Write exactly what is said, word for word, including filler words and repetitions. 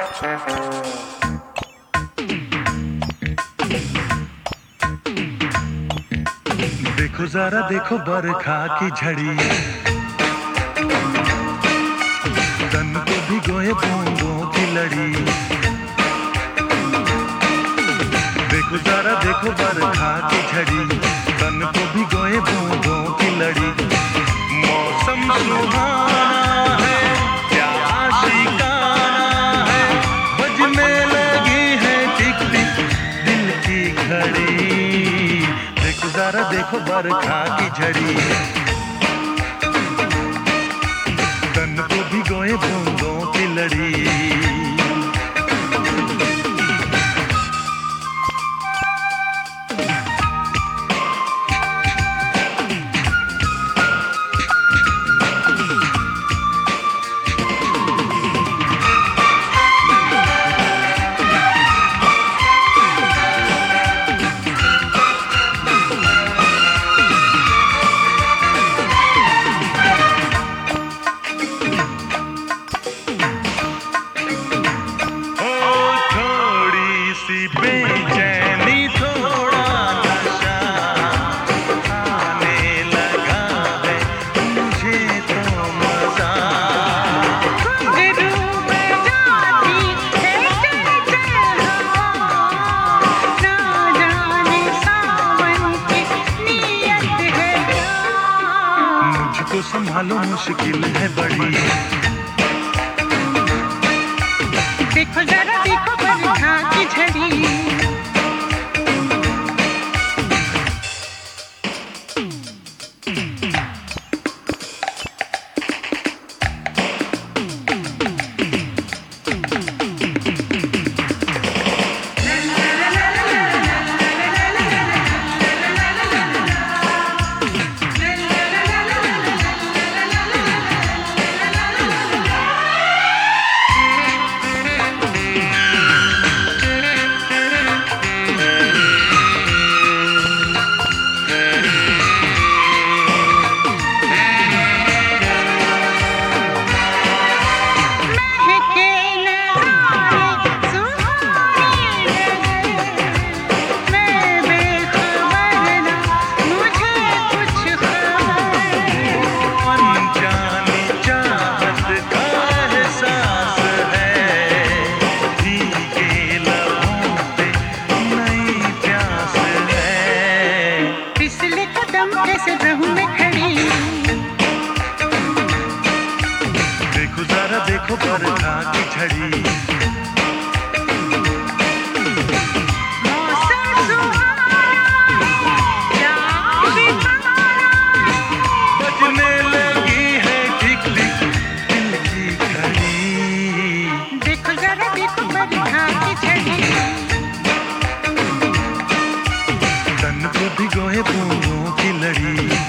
देखो जरा देखो बरखा की झड़ी, तन को भिगोए बूंदों की लड़ी। देखो जरा देखो बरखा की झड़ी, तन को भिगोए बूंदों की लड़ी। मौसम सुहाना है, क्या आशिकाना है, बजने लगी है टिक टिक दिल की घड़ी। देखो जरा देखो बरखा की झड़ी, तन को भिगोए बूंदों की लड़ी। बेचैनी थोड़ा नशा आने लगा है मुझे तो मजा। घुंघरू बजाती है चंचल हवा, ना जाने सावन की नीयत है क्या। मुझको संभालो मुश्किल है बड़ी। देखो जरा देखो बरखा की झड़ी, कैसे रहूं मैं खड़ी। देखो जरा देखो बरखा की झड़ी, मौसम सुहाना क्या बिताना, बजने लगी है टिक टिक दिल की घड़ी। देखो जरा देखो बरखा की झड़ी, तन को भिगोए बूंदों की लड़ी।